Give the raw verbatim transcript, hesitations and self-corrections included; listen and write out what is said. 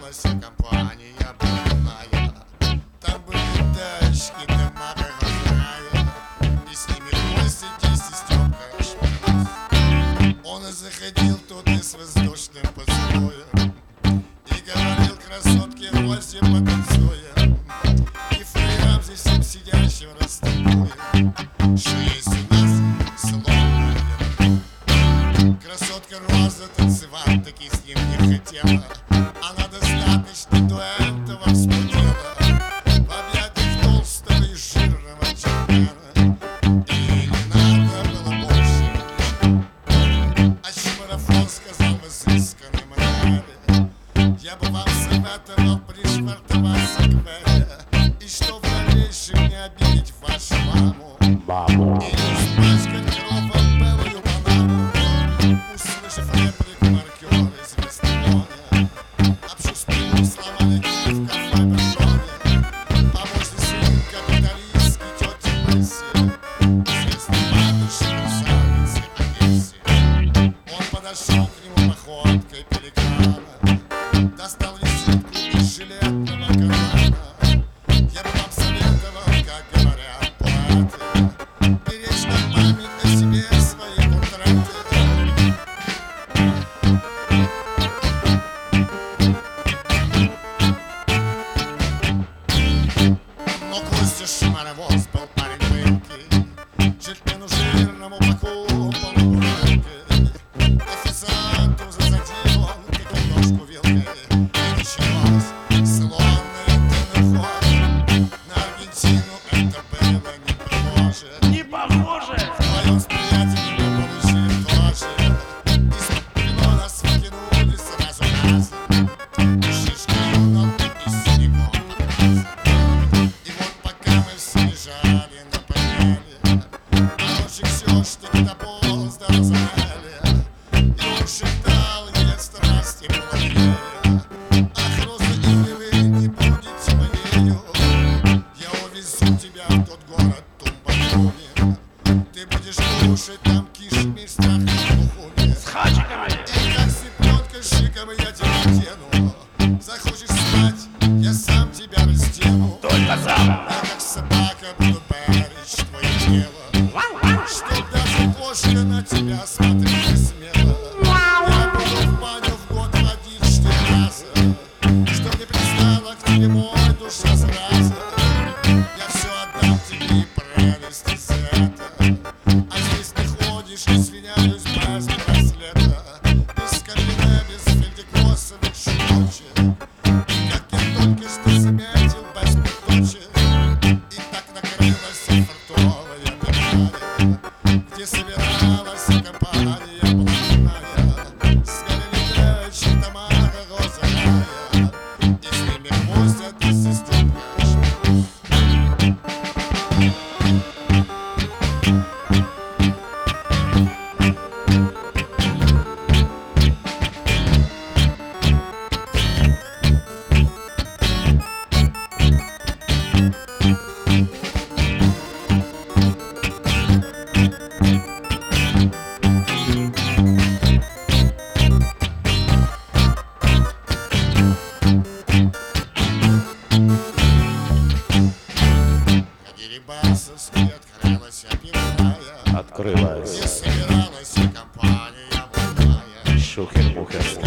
открылась компания блатная. Там были тачки, дома разные, и с ними гости Стёпка Шмелев. Он и заходил туда с воздушным поцелуем и говорил: красотки, гости, потанцуем, и фраерам здесь всем сидящим растолкуем, что есть у нас слон. Красотка Роза танцевать таки с ним не хотела, она достаточно до этого вспотела в объятиях толстого и жирного чемпиона, и не надо было больше. А Чемарафон сказал в изысканной манере: я бы вам советовал пришвартоваться к Вере, и что в дальнейшем не обидеть вашу маму, Маму. и не испачкать кровом белую банану. Услышав реплику маркера из Вестфалии, обществую сломали в кафе Бершоне, помощник сын капиталистки тети Месси, известной матушки красавицы Одессе. Он подошел к нему походкой пеликана, достал визитку из жилетного кармана. Я бы вам советовал, как говорят поэты, беречь на память о себе свои портреты. Но Костя Шмаровоз был парень пылкий, джентльмену жирному покупал бутылки. Официанту засадил он картошку вилкой, и началось салонное киноход. На Аргентину это было не похоже. Не похоже. Вдвоем с приятелями мы получили тоже. Из кино нас выкинули сразу разом, и шишки юнал, и синяком. И вот пока мы все лежали на постели, а ночью все, что где-то поздно разумели, и он шептал ей страсти молодые: ах, Роза, или вы не будете моею, я увезу тебя в тот город Тумбакуни, ты будешь кушать там кишмиш, страх и бухуни. С хачиками. И как цыпленка шиком я тебя одену, захочешь спать, я сам тебя раздену. Только сам. Я как собака буду беречь твое тело, чтоб даже кошка на тебя смотрела смело. Я буду в баню в год водить четыре раза, чтоб не пристала к тебе мой душа зараза. Я все отдам тебе и прелести за это, а здесь ты ходишь, извиняюсь, без браслета, без колена, без фельдекосовых шуточек. И как я только что заметил, без пяточек, и так накрылась фартовая педаль, где собиралась компания блатная. Сгорели печи, Тамара розовая, и с ними возят и Стёпка Шмелев. Дерибасовский открылась пивная, Открылась. и собиралась компания блатная. Шухер-мухер.